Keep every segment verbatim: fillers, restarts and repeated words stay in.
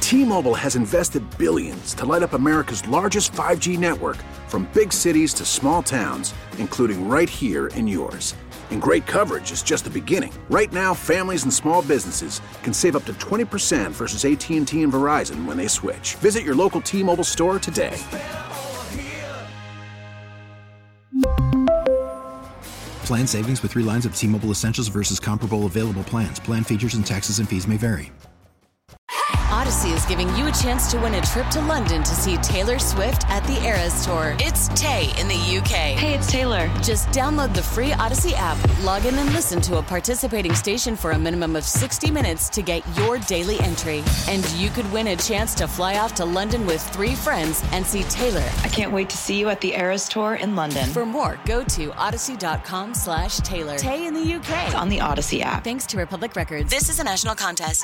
T-Mobile has invested billions to light up America's largest five G network, from big cities to small towns, including right here in yours. And great coverage is just the beginning. Right now, families and small businesses can save up to twenty percent versus A T and T and Verizon when they switch. Visit your local T-Mobile store today. Plan savings with three lines of T-Mobile Essentials versus comparable available plans. Plan features and taxes and fees may vary. Odyssey is giving you a chance to win a trip to London to see Taylor Swift at the Eras Tour. It's Tay in the U K. Hey, it's Taylor. Just download the free Odyssey app, log in and listen to a participating station for a minimum of sixty minutes to get your daily entry. And you could win a chance to fly off to London with three friends and see Taylor. I can't wait to see you at the Eras Tour in London. For more, go to odyssey.com slash Taylor. Tay in the U K. It's on the Odyssey app. Thanks to Republic Records. This is a national contest.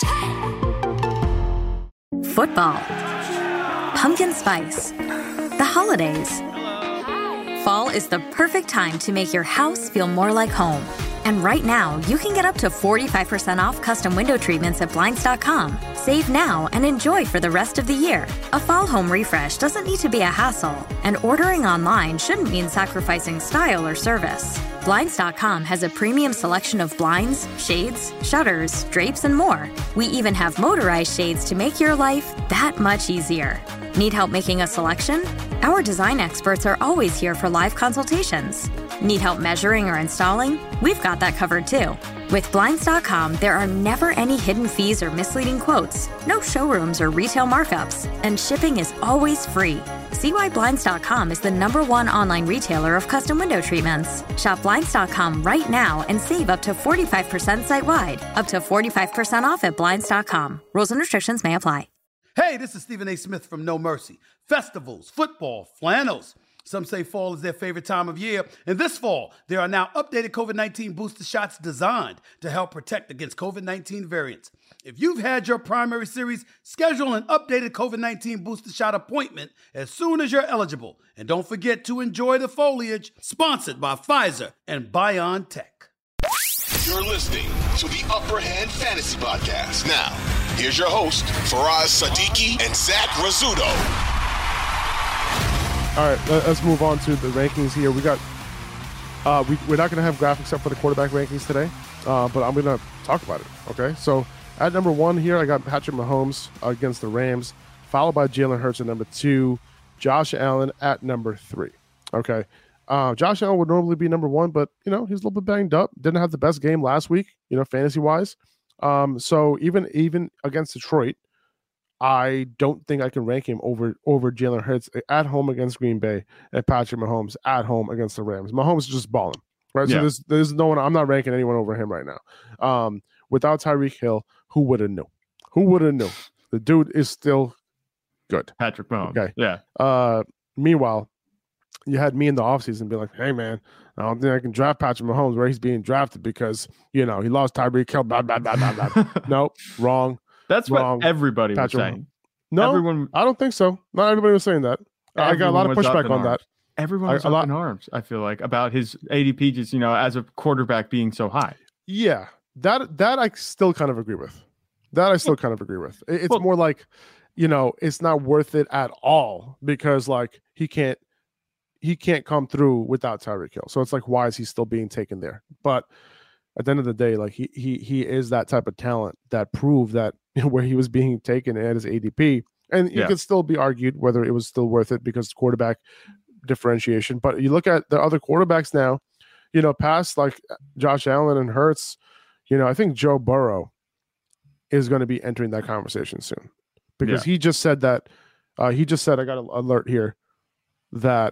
Football, pumpkin spice, the holidays. Fall is the perfect time to make your house feel more like home. And right now, you can get up to forty-five percent off custom window treatments at Blinds dot com. Save now and enjoy for the rest of the year. A fall home refresh doesn't need to be a hassle, and ordering online shouldn't mean sacrificing style or service. Blinds dot com has a premium selection of blinds, shades, shutters, drapes, and more. We even have motorized shades to make your life that much easier. Need help making a selection? Our design experts are always here for live consultations. Need help measuring or installing? We've got that covered too. With Blinds dot com, there are never any hidden fees or misleading quotes, no showrooms or retail markups, and shipping is always free. See why Blinds dot com is the number one online retailer of custom window treatments. Shop Blinds dot com right now and save up to forty-five percent site-wide. Up to forty-five percent off at Blinds dot com. Rules and restrictions may apply. Hey, this is Stephen A. Smith from No Mercy. Festivals, football, flannels. Some say fall is their favorite time of year. And this fall, there are now updated COVID nineteen booster shots designed to help protect against COVID nineteen variants. If you've had your primary series, schedule an updated COVID nineteen booster shot appointment as soon as you're eligible. And don't forget to enjoy the foliage, sponsored by Pfizer and BioNTech. You're listening to the Upper Hand Fantasy Podcast. Now, here's your host, Faraz Siddiqui and Zach Rizzuto. All right, let's move on to the rankings here. We got, uh, we, we're not going to have graphics up for the quarterback rankings today, uh, but I'm going to talk about it, okay? So at number one here, I got Patrick Mahomes against the Rams, followed by Jalen Hurts at number two, Josh Allen at number three, okay? Uh, Josh Allen would normally be number one, but, you know, he's a little bit banged up. Didn't have the best game last week, you know, fantasy-wise. Um, so even even against Detroit, I don't think I can rank him over over Jalen Hurts at home against Green Bay and Patrick Mahomes at home against the Rams. Mahomes is just balling, right? Yeah. So there's there's no one. I'm not ranking anyone over him right now. Um, without Tyreek Hill, who would have knew? Who would have knew? The dude is still good. Patrick Mahomes. Okay. Yeah. Uh, meanwhile, you had me in the offseason be like, hey, man, I don't think I can draft Patrick Mahomes where he's being drafted because, you know, he lost Tyreek Hill, blah, blah, blah, blah, blah. Nope, wrong. That's wrong. what everybody Patrick was saying. Mahomes. No, everyone, I don't think so. Not everybody was saying that. I got a lot of pushback on that. Everyone was I, up lot, in arms, I feel like, about his A D P just, you know, as a quarterback being so high. Yeah, that that I still kind of agree with. That I still well, kind of agree with. It's well, more like, you know, it's not worth it at all because, like, he can't he can't come through without Tyreek Hill. So it's like, why is he still being taken there? But at the end of the day, like, he he he is that type of talent that proved that where he was being taken at his A D P. And it yeah. could still be argued whether it was still worth it because quarterback differentiation. But you look at the other quarterbacks now, you know, past like Josh Allen and Hurts, you know, I think Joe Burrow is going to be entering that conversation soon because yeah. he just said that uh, he just said, I got an alert here that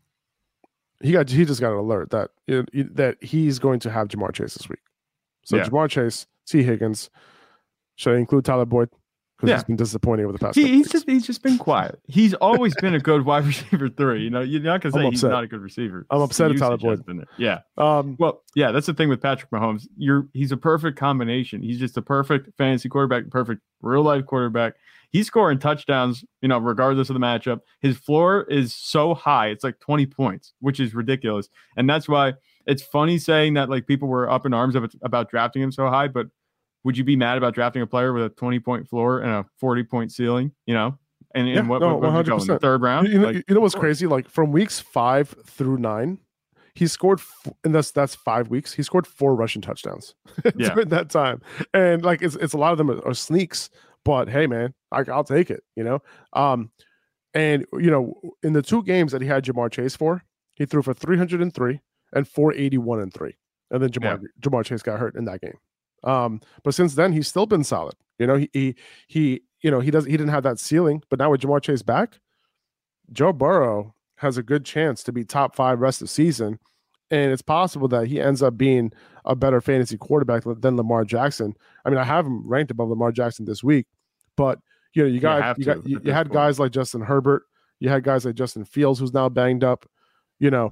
he got, he just got an alert that, you know, that he's going to have Jamar Chase this week. So yeah. Jamar Chase, T. Higgins, should I include Tyler Boyd? Because yeah. he's been disappointing over the past. He, he's just he's just been quiet. He's always been a good wide receiver three. You know, you're not gonna say he's not a good receiver. I'm upset at Tyler Boyd. Yeah. Um. Well, yeah, that's the thing with Patrick Mahomes. You're he's a perfect combination. He's just a perfect fantasy quarterback, perfect real life quarterback. He's scoring touchdowns, you know, regardless of the matchup. His floor is so high, it's like twenty points, which is ridiculous. And that's why it's funny saying that like people were up in arms about, about drafting him so high, but would you be mad about drafting a player with a twenty point floor and a forty point ceiling? You know, and, Yeah, and what, no, what, what would you go in the third round? You, you, know, Like, you know what's crazy? Like from weeks five through nine, he scored, f- and that's that's five weeks. He scored four rushing touchdowns Yeah. during that time, and like it's it's a lot of them are, are sneaks. But hey, man, I, I'll take it. You know, um, and you know, in the two games that he had Jamar Chase for, he threw for three hundred three and four eighty-one and three, and then Jamar Yeah. Jamar Chase got hurt in that game. Um, but since then, he's still been solid. You know, he he he you know he does he didn't have that ceiling, but now with Jamar Chase back, Joe Burrow has a good chance to be top five rest of the season. And it's possible that he ends up being a better fantasy quarterback than Lamar Jackson. I mean, I have him ranked above Lamar Jackson this week, but you know, you got have you, to got you, at you this had point. guys like Justin Herbert, you had guys like Justin Fields, who's now banged up. You know,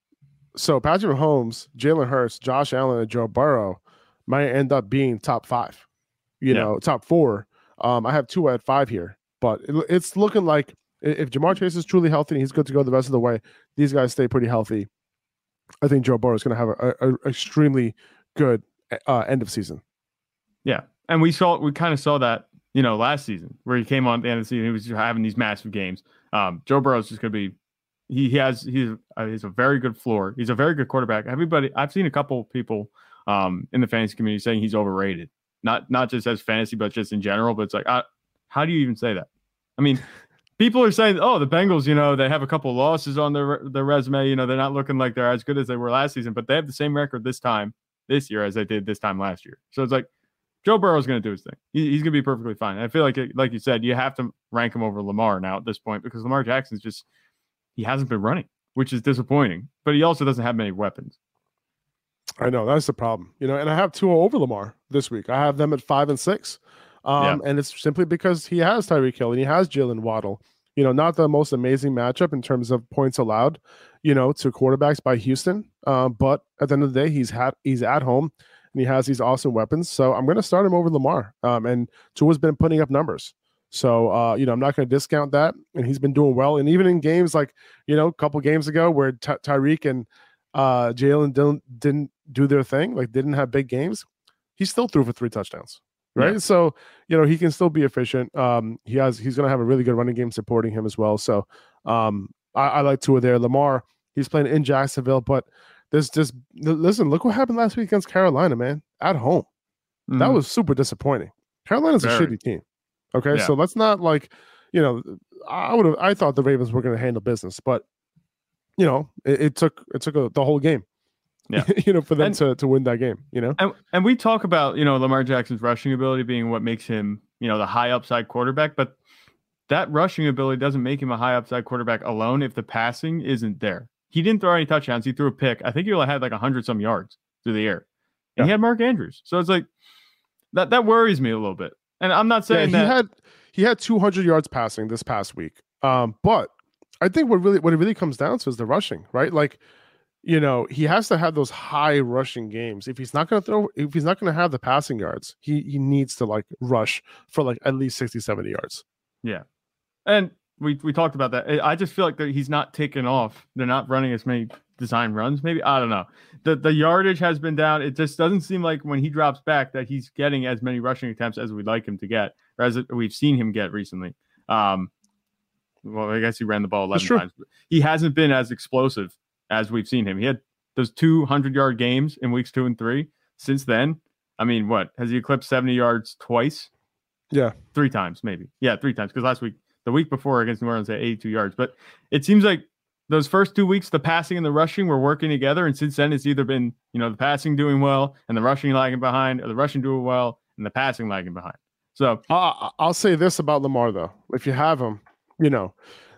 so Patrick Mahomes, Jalen Hurts, Josh Allen, and Joe Burrow might end up being top five. You Yeah. know, top four. Um, I have two at five here, but it, it's looking like if Jamar Chase is truly healthy and he's good to go the rest of the way, these guys stay pretty healthy. I think Joe Burrow is going to have a, a, a extremely good uh, end of season. Yeah, and we saw we kind of saw that, you know, last season where he came on at the end of the season. He was having these massive games. Um, Joe Burrow is just going to be. He, he has he's uh, he's a very good floor. He's a very good quarterback. Everybody, I've seen a couple people um, in the fantasy community saying he's overrated. Not not just as fantasy, but just in general. But it's like, uh, how do you even say that? I mean. People are saying, "Oh, the Bengals, you know, they have a couple losses on their their resume. You know, they're not looking like they're as good as they were last season, but they have the same record this time this year as they did this time last year." So it's like Joe Burrow's going to do his thing. He, he's going to be perfectly fine. I feel like, it, like you said, you have to rank him over Lamar now at this point because Lamar Jackson's just he hasn't been running, which is disappointing. But he also doesn't have many weapons. I know that's the problem, you know. And I have Tua over Lamar this week. I have them at five and six. Um, Yeah. And it's simply because he has Tyreek Hill and he has Jalen Waddle. You know, not the most amazing matchup in terms of points allowed, you know, to quarterbacks by Houston. Um, but at the end of the day, he's had he's at home and he has these awesome weapons. So I'm going to start him over Lamar. Um, and Tua's been putting up numbers. So, uh, you know, I'm not going to discount that. And he's been doing well. And even in games like, you know, a couple games ago where Ty- Tyreek and uh, Jalen didn't, didn't do their thing, like didn't have big games, he still threw for three touchdowns. Right. Yeah. So, you know, he can still be efficient. Um, he has, he's going to have a really good running game supporting him as well. So, um, I, I like Tua there. Lamar, he's playing in Jacksonville, but there's just, listen, look what happened last week against Carolina, man, at home. Mhm. That was super disappointing. Carolina's a Very. shitty team. Okay. Yeah. So let's not like, you know, I would have, I thought the Ravens were going to handle business, but, you know, it, it took, it took a, the whole game. Yeah. you know, for them And- to, to win that game, you know? And and we talk about, you know, Lamar Jackson's rushing ability being what makes him, you know, the high upside quarterback, but that rushing ability doesn't make him a high upside quarterback alone if the passing isn't there. He didn't throw any touchdowns. He threw a pick. I think he only had like one hundred some yards through the air. And Yeah. he had Mark Andrews. So it's like that that worries me a little bit. And I'm not saying yeah, he that had he had two hundred yards passing this past week. Um, but I think what really what it really comes down to is the rushing, right? Like, you know, he has to have those high rushing games. If he's not going to throw, if he's not going to have the passing yards, he he needs to like rush for like at least sixty, seventy yards. Yeah. And we we talked about that. I just feel like that he's not taking off. They're not running as many design runs. Maybe I don't know. The the yardage has been down. It just doesn't seem like when he drops back that he's getting as many rushing attempts as we'd like him to get, or as we've seen him get recently. Um, well, I guess he ran the ball eleven times. But he hasn't been as explosive as we've seen him. He had those two hundred yard games in weeks two and three. Since then, I mean, what has he eclipsed seventy yards twice? Yeah, three times maybe. Yeah, three times because last week. The week before against New Orleans at eighty-two yards. But it seems like those first two weeks, the passing and the rushing were working together. And since then, it's either been, you know, the passing doing well and the rushing lagging behind, or the rushing doing well and the passing lagging behind. So uh, I'll say this about Lamar, though. If you have him, you know,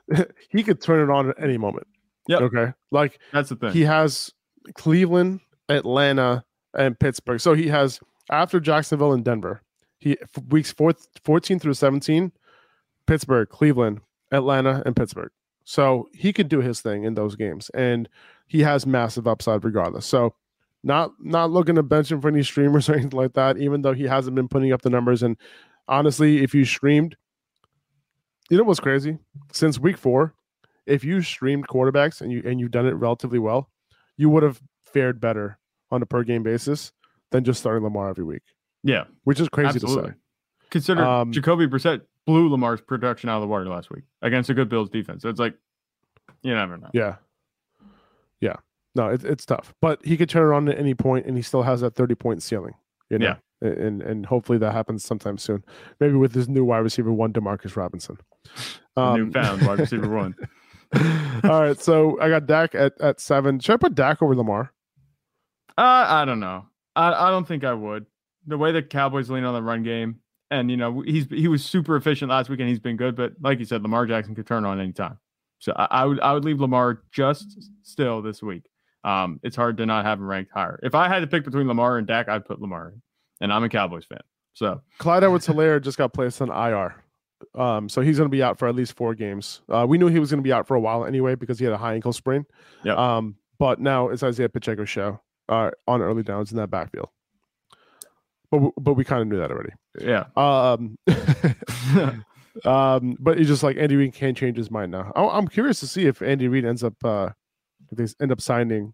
he could turn it on at any moment. Yeah. Okay. Like, that's the thing. He has Cleveland, Atlanta, and Pittsburgh. So he has, after Jacksonville and Denver, he weeks four, fourteen through seventeen, Pittsburgh, Cleveland, Atlanta, and Pittsburgh. So he could do his thing in those games, and he has massive upside regardless. So not not looking to bench him for any streamers or anything like that, even though he hasn't been putting up the numbers. And honestly, if you streamed, you know what's crazy? Since week four, if you streamed quarterbacks and you and you've done it relatively well, you would have fared better on a per game basis than just starting Lamar every week. Yeah, which is crazy absolutely. to say. Consider Um, Jacoby Brissett blew Lamar's production out of the water last week against a good Bills defense. So it's like, you never know. Yeah. Yeah. No, it, it's tough. But he could turn it on at any point, and he still has that thirty-point ceiling. You know? Yeah. And and hopefully that happens sometime soon. Maybe with his new wide receiver one, DeMarcus Robinson. Um, Newfound wide receiver one. All right, so I got Dak at, at seven. Should I put Dak over Lamar? Uh, I don't know. I, I don't think I would. The way the Cowboys lean on the run game, and you know he's he was super efficient last week, and he's been good. But like you said, Lamar Jackson could turn on any time. So I, I would I would leave Lamar just still this week. Um, it's hard to not have him ranked higher. If I had to pick between Lamar and Dak, I'd put Lamar in. And I'm a Cowboys fan. So Clyde Edwards-Helaire just got placed on I R. Um, so he's going to be out for at least four games. Uh, we knew he was going to be out for a while anyway because he had a high ankle sprain. Yep. Um, but now it's Isaiah Pacheco's show uh, on early downs in that backfield. But w- but we kind of knew that already. Yeah. Um, um, but it's just like Andy Reid can't change his mind now. I- I'm curious to see if Andy Reid ends up uh, if they end up signing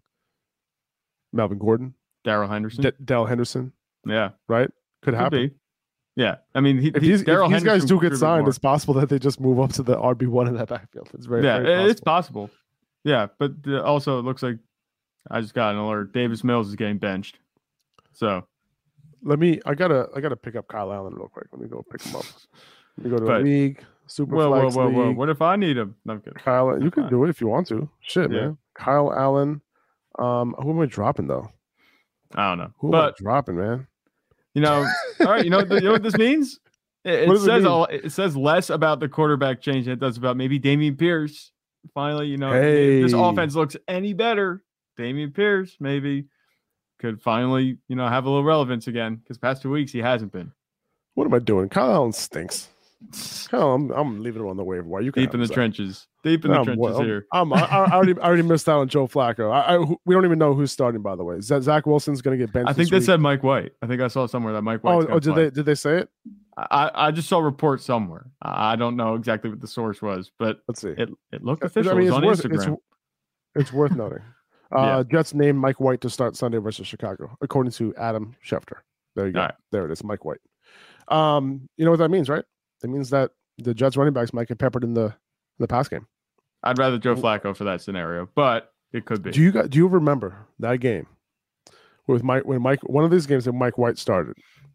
Melvin Gordon, Darrell Henderson, D- Darrell Henderson. Yeah. Right. Could, Could happen. be. Yeah. I mean, he, if he, these, if these guys do get signed, more. it's possible that they just move up to the R B one in that backfield. It's very, yeah, very possible. it's possible. Yeah, but uh, also it looks like I just got an alert. Davis Mills is getting benched. So let me. I gotta. I gotta pick up Kyle Allen real quick. Let me go pick him up. Let me go to but, the league. Super whoa, Flex whoa, whoa, league. whoa! What if I need him? No, I'm kidding. Kyle, you can do it if you want to. Shit, Yeah. man. Kyle Allen. Um, who am I dropping though? I don't know. Who but am I dropping, man? You know, all right. You know, you know what this means? It, it says it, all, it says less about the quarterback change than it does about maybe Dameon Pierce. Finally, you know, hey. if this offense looks any better, Dameon Pierce maybe could finally, you know, have a little relevance again. Because past two weeks he hasn't been. What am I doing? Kyle Allen stinks. Kyle, I'm, I'm leaving him on the waiver wire. You can deep in the trenches. Deep in the I'm, trenches I'm, here. I'm, I, I, already, I already missed out on Joe Flacco. I, I, we don't even know who's starting, by the way. Z- Zach Wilson's going to get benched. I think this they week. said Mike White. I think I saw somewhere that Mike White. Oh, oh did play. they did they say it? I, I just saw reports somewhere. I don't know exactly what the source was, but let's see. It it looked official. I mean, it's it's on worth, Instagram. It's, it's worth noting. Uh, yeah. Jets named Mike White to start Sunday versus Chicago, according to Adam Schefter. There you go. Right. There it is, Mike White. Um, you know what that means, right? It means that the Jets running backs might get peppered in the in the pass game. I'd rather Joe Flacco for that scenario, but it could be. Do you guys, do you remember that game with Mike when Mike one of these games that Mike White started?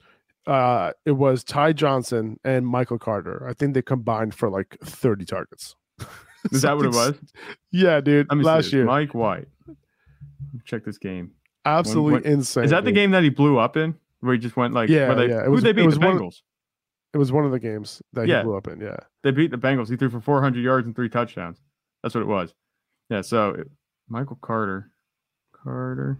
Uh, it was Ty Johnson and Michael Carter. I think they combined for like thirty targets. Is that what it was? Yeah, dude. Last year, Mike White. Check this game. Absolutely when, when, insane. Is that dude. the game that he blew up in, where he just went like? Yeah, they, yeah. It who was, they beat? it was The one Bengals. Of, it was one of the games that yeah. he blew up in. Yeah, they beat the Bengals. He threw for four hundred yards and three touchdowns. That's what it was. Yeah. So it, Michael Carter, Carter.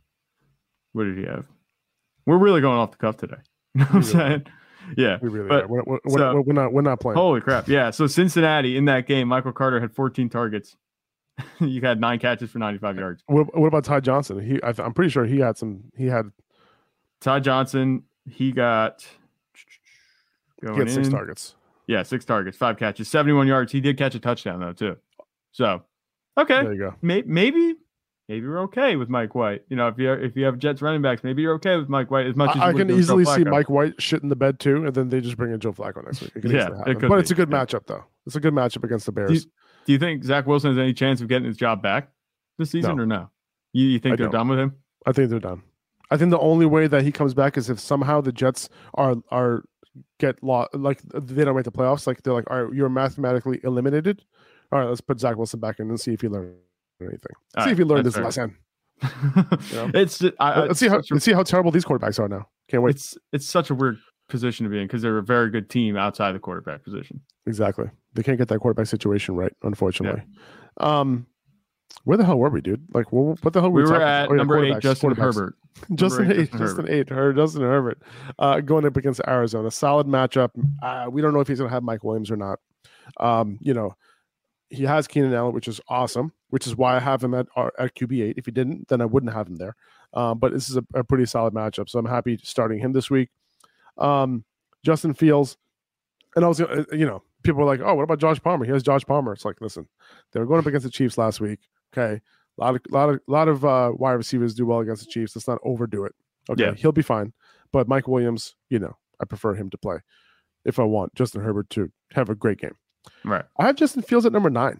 What did he have? We're really going off the cuff today. You know what I'm really saying? Yeah, we really but, are. We're, we're, so, we're not we're not playing. Holy crap! Yeah, so Cincinnati in that game, Michael Carter had fourteen targets. You had nine catches for ninety-five yards. What, what about Ty Johnson? He, I, I'm pretty sure he had some. He had Ty Johnson. He got. He had six in. targets. Yeah, six targets, five catches, seventy-one yards. He did catch a touchdown though too. So, okay, there you go. Maybe, maybe, maybe we're okay with Mike White. You know, if you if you have Jets running backs, maybe you're okay with Mike White as much as I, you I can would easily Joe see Flacco. Mike White shit in the bed too, and then they just bring in Joe Flacco next week. It can yeah, easily happen. it could but be. it's a good yeah. matchup though. It's a good matchup against the Bears. Do you, do you think Zach Wilson has any chance of getting his job back this season no. or no? You, you think I they're don't. done with him? I think they're done. I think the only way that he comes back is if somehow the Jets are are get lost, like they don't make the playoffs. Like they're like, all right, you're mathematically eliminated. All right, let's put Zach Wilson back in and see if he learned anything. All see right, if he learned his fair. lesson. You know? It's I, let's see how a, let's see how terrible these quarterbacks are now. Can't wait. It's it's such a weird position to be in because they're a very good team outside the quarterback position. Exactly. They can't get that quarterback situation right, unfortunately. Yeah. Um, where the hell were we, dude? Like, what, what the hell were we we were talking at about? Oh, yeah, number eight, Justin Herbert. Justin eight, Justin Justin Herbert. eight, her Justin Herbert, uh, going up against Arizona. Solid matchup. Uh, we don't know if he's going to have Mike Williams or not. Um, you know, he has Keenan Allen, which is awesome, which is why I have him at at Q B eight. If he didn't, then I wouldn't have him there. Um, but this is a, a pretty solid matchup, so I'm happy starting him this week. Um, Justin Fields, and I was, you know, people were like, "Oh, what about Josh Palmer?" He has Josh Palmer. It's like, listen, they were going up against the Chiefs last week. Okay, a lot of, lot of, lot of uh, wide receivers do well against the Chiefs. Let's not overdo it. Okay, yeah. he'll be fine. but Mike Williams, you know, I prefer him to play if I want Justin Herbert to have a great game. Right. I have Justin Fields at number nine.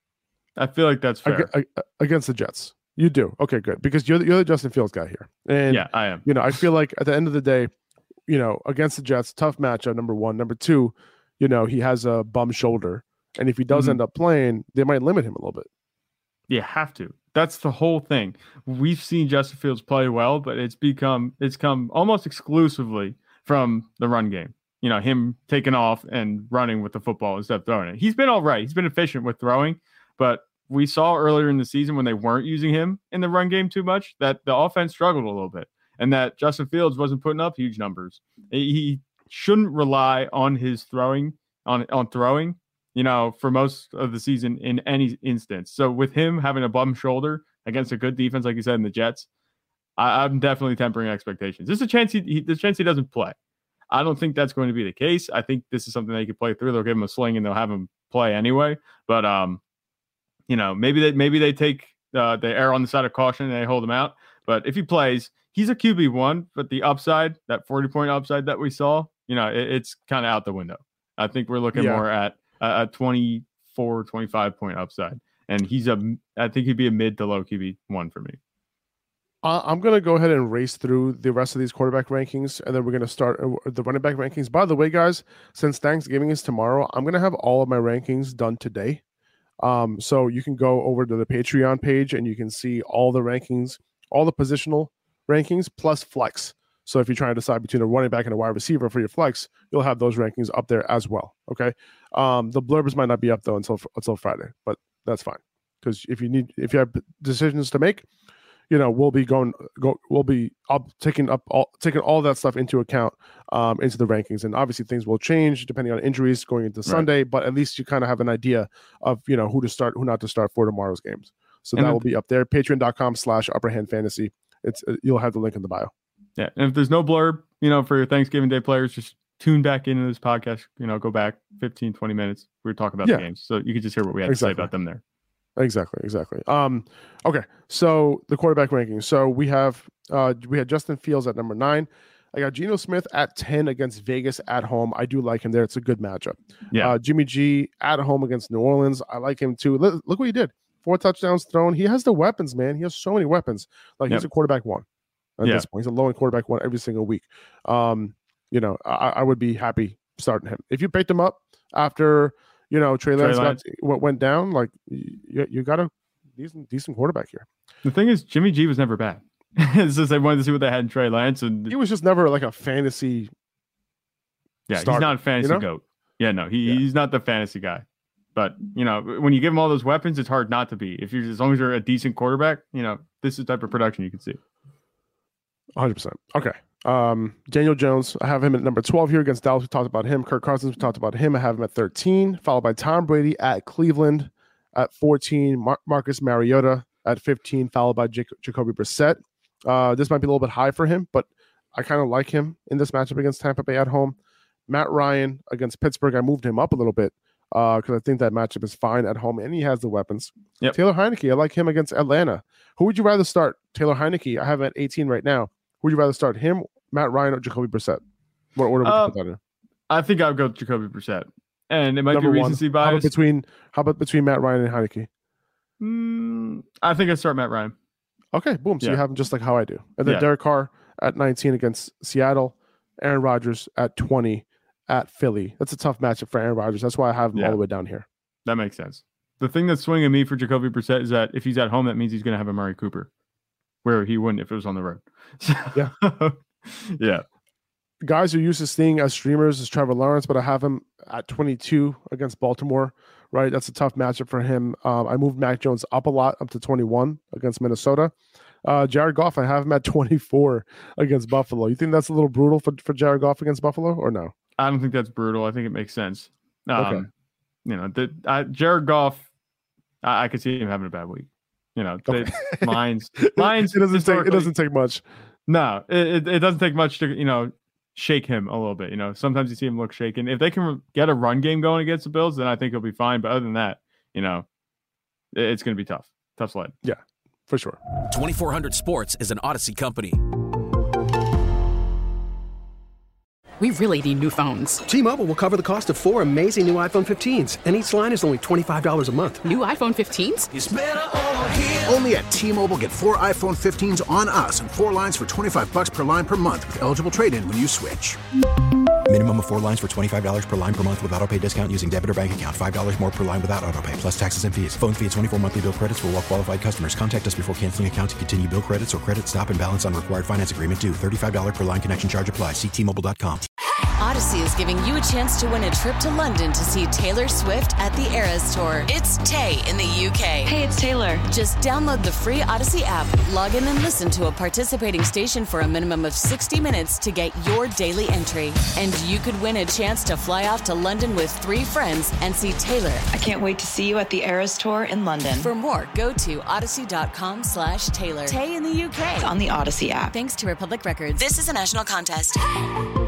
I feel like that's fair. Ag- against the Jets. You do. Okay, good. Because you're the, you're the Justin Fields guy here. And yeah, I am. You know, I feel like at the end of the day, you know, against the Jets, tough matchup, number one. Number two, you know, he has a bum shoulder. And if he does mm-hmm. end up playing, they might limit him a little bit. You have to. That's the whole thing. We've seen Justin Fields play well, but it's become it's come almost exclusively from the run game. You know, him taking off and running with the football instead of throwing it. He's been all right. He's been efficient with throwing, but we saw earlier in the season when they weren't using him in the run game too much that the offense struggled a little bit and that Justin Fields wasn't putting up huge numbers. He shouldn't rely on his throwing on, on throwing, you know, for most of the season in any instance. So with him having a bum shoulder against a good defense, like you said, in the Jets, I, I'm definitely tempering expectations. There's a chance he, he there's a chance he doesn't play. I don't think that's going to be the case. I think this is something they could play through. They'll give him a sling and they'll have him play anyway. But, um, you know, maybe they maybe they take uh, the err on the side of caution and they hold him out. But if he plays, he's a Q B one. But the upside, that forty-point upside that we saw, you know, it, it's kind of out the window. I think we're looking yeah. more at a, a twenty-four, twenty-five point upside. And he's a, I think he'd be a mid to low Q B one for me. Uh, I'm going to go ahead and race through the rest of these quarterback rankings, and then we're going to start the running back rankings. By the way, guys, since Thanksgiving is tomorrow, I'm going to have all of my rankings done today. Um, so you can go over to the Patreon page and you can see all the rankings, all the positional rankings plus flex. So if you're trying to decide between a running back and a wide receiver for your flex, you'll have those rankings up there as well. Okay. Um, the blurbs might not be up though until until Friday, but that's fine because if you need if you have decisions to make, you know, we'll be going go we'll be up taking up all taking all that stuff into account um into the rankings. And obviously things will change depending on injuries going into Sunday, right. But at least you kind of have an idea of, you know, who to start, who not to start for tomorrow's games. So and that will be up there. Patreon.com slash upperhand fantasy. It's uh, you'll have the link in the bio. Yeah. And if there's no blurb, you know, for your Thanksgiving Day players, just tune back into this podcast, you know, go back fifteen, twenty minutes. We were talking about yeah. the games. So you could just hear what we had exactly. to say about them there. Exactly, exactly. Um, okay, so the quarterback rankings. So we have uh, we had Justin Fields at number nine. I got Geno Smith at ten against Vegas at home. I do like him there. It's a good matchup. Yeah. Uh, Jimmy G at home against New Orleans. I like him too. Look, look what he did. Four touchdowns thrown. He has the weapons, man. He has so many weapons. Like yep. he's a quarterback one at yeah. this point. He's a low end quarterback one every single week. Um, you know, I, I would be happy starting him. If you picked him up after, you know, Trey Lance, Trey Lance. Got, went down, like you, you got a decent, decent quarterback here. The thing is, Jimmy G was never bad. It's just they wanted to see what they had in Trey Lance, and he was just never like a fantasy. Yeah, starter, he's not a fantasy you know? goat. Yeah, no, he, yeah. he's not the fantasy guy. But you know, when you give him all those weapons, it's hard not to be. If you're as long as you're a decent quarterback, you know, this is the type of production you can see. one hundred percent. Okay. Um, Daniel Jones, I have him at number twelve here against Dallas. We talked about him. Kirk Cousins, we talked about him. I have him at thirteen, followed by Tom Brady at Cleveland at fourteen, Mar- Marcus Mariota at fifteen, followed by Jac- Jacoby Brissett. Uh, this might be a little bit high for him, but I kind of like him in this matchup against Tampa Bay at home. Matt Ryan against Pittsburgh, I moved him up a little bit because uh, I think that matchup is fine at home, and he has the weapons. Yep. Taylor Heineke, I like him against Atlanta. Who would you rather start? Taylor Heineke, I have him at eighteen right now. Who would you rather start, him, Matt Ryan, or Jacoby Brissett? What order would uh, you put that in? I think I would go with Jacoby Brissett. And it might Number be recency one. bias. How about between, how about between Matt Ryan and Heineke? Mm, I think I'd start Matt Ryan. Okay, boom. So yeah. you have him just like how I do. And then yeah. Derek Carr at nineteen against Seattle. Aaron Rodgers at twenty at Philly. That's a tough matchup for Aaron Rodgers. That's why I have him yeah. all the way down here. That makes sense. The thing that's swinging me for Jacoby Brissett is that if he's at home, that means he's going to have a Amari Cooper, where he wouldn't if it was on the road. So, yeah. yeah. Guys who used to seeing as streamers is Trevor Lawrence, but I have him at twenty-two against Baltimore, right? That's a tough matchup for him. Um, I moved Mac Jones up a lot, up to twenty-one against Minnesota. Uh, Jared Goff, I have him at twenty-four against Buffalo. You think that's a little brutal for, for Jared Goff against Buffalo or no? I don't think that's brutal. I think it makes sense. Um, okay. You know, the, I, Jared Goff, I, I could see him having a bad week. You know, okay. they, Lions, Lions. it doesn't take. It doesn't take much. No, it, it, it doesn't take much to, you know, shake him a little bit. You know, sometimes you see him look shaken. If they can get a run game going against the Bills, then I think he'll be fine. But other than that, you know, it, it's going to be tough. Tough sled. Yeah, for sure. twenty-four hundred Sports is an Odyssey company. we really need new phones. T-Mobile will cover the cost of four amazing new iPhone fifteens, and each line is only twenty-five dollars a month. New iPhone fifteens? It's better over here. Only at T-Mobile, get four iPhone fifteens on us and four lines for twenty-five bucks per line per month with eligible trade-in when you switch. Minimum of four lines for twenty-five dollars per line per month with autopay discount using debit or bank account. five dollars more per line without autopay, plus taxes and fees. Phone fee at twenty-four monthly bill credits for well-qualified customers. Contact us before canceling account to continue bill credits or credit stop and balance on required finance agreement due. thirty-five dollars per line connection charge applies. See T Mobile dot com. Odyssey is giving you a chance to win a trip to London to see Taylor Swift at the Eras Tour. It's Tay in the U K. Hey, it's Taylor. Just download the free Odyssey app, log in and listen to a participating station for a minimum of sixty minutes to get your daily entry. And you could win a chance to fly off to London with three friends and see Taylor. I can't wait to see you at the Eras Tour in London. For more, go to odyssey.com slash Taylor. Tay in the U K. It's on the Odyssey app. Thanks to Republic Records. This is a national contest.